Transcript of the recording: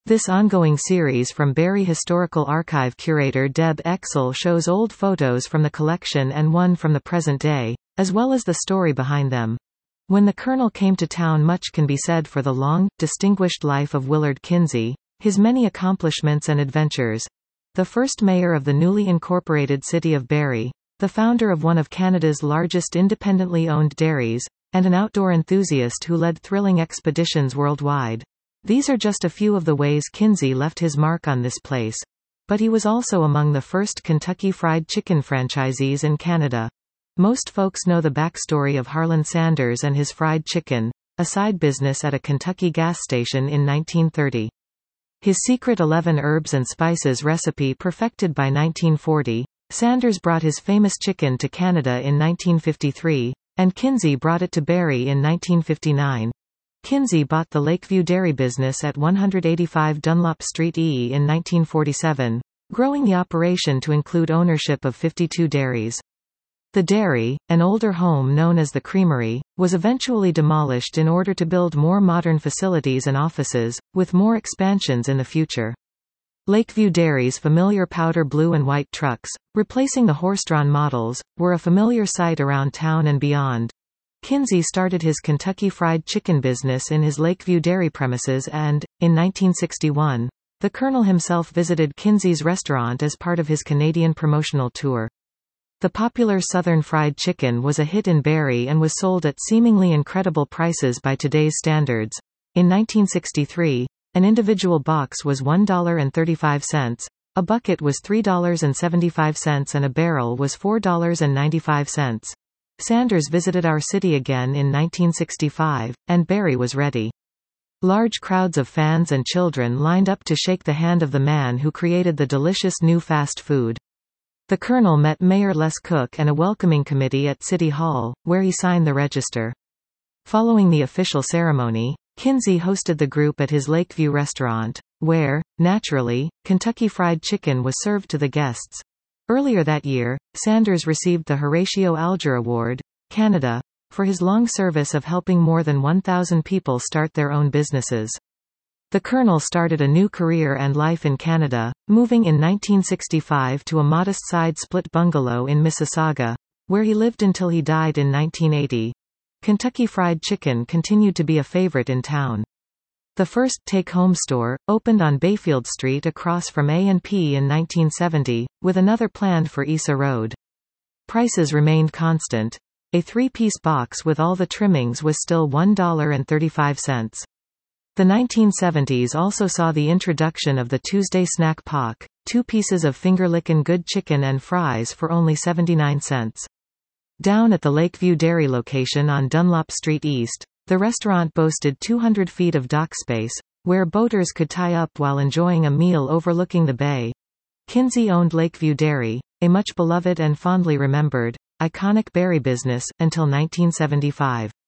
This ongoing series from Barrie Historical Archive curator Deb Exel shows old photos from the collection and one from the present day, as well as the story behind them. When the Colonel came to town, much can be said for the long, distinguished life of Willard Kinsey, his many accomplishments and adventures. The first mayor of the newly incorporated city of Barrie, the founder of one of Canada's largest independently owned dairies, and an outdoor enthusiast who led thrilling expeditions worldwide. These are just a few of the ways Kinsey left his mark on this place. But he was also among the first Kentucky Fried Chicken franchisees in Canada. Most folks know the backstory of Harlan Sanders and his fried chicken, a side business at a Kentucky gas station in 1930. His secret 11 herbs and spices recipe perfected by 1940, Sanders brought his famous chicken to Canada in 1953, and Kinsey brought it to Barrie in 1959. Kinsey bought the Lakeview Dairy business at 185 Dunlop Street E in 1947, growing the operation to include ownership of 52 dairies. The dairy, an older home known as the Creamery, was eventually demolished in order to build more modern facilities and offices, with more expansions in the future. Lakeview Dairy's familiar powder blue and white trucks, replacing the horse-drawn models, were a familiar sight around town and beyond. Kinsey started his Kentucky Fried Chicken business in his Lakeview Dairy premises and, in 1961, the Colonel himself visited Kinsey's restaurant as part of his Canadian promotional tour. The popular Southern Fried Chicken was a hit in Barrie and was sold at seemingly incredible prices by today's standards. In 1963, an individual box was $1.35, a bucket was $3.75 and a barrel was $4.95. Sanders visited our city again in 1965, and Barrie was ready. Large crowds of fans and children lined up to shake the hand of the man who created the delicious new fast food. The Colonel met Mayor Les Cook and a welcoming committee at City Hall, where he signed the register. Following the official ceremony, Kinsey hosted the group at his Lakeview restaurant, where, naturally, Kentucky Fried Chicken was served to the guests. Earlier that year, Sanders received the Horatio Alger Award, Canada, for his long service of helping more than 1,000 people start their own businesses. The Colonel started a new career and life in Canada, moving in 1965 to a modest side-split bungalow in Mississauga, where he lived until he died in 1980. Kentucky Fried Chicken continued to be a favorite in town. The first take-home store opened on Bayfield Street across from A&P in 1970, with another planned for Isa Road. Prices remained constant. A 3-piece box with all the trimmings was still $1.35. The 1970s also saw the introduction of the Tuesday Snack Pack, 2 pieces of finger-lickin' good chicken and fries for only 79 cents. Down at the Lakeview Dairy location on Dunlop Street East, the restaurant boasted 200 feet of dock space, where boaters could tie up while enjoying a meal overlooking the bay. Kinsey owned Lakeview Dairy, a much beloved and fondly remembered, iconic Barrie business, until 1975.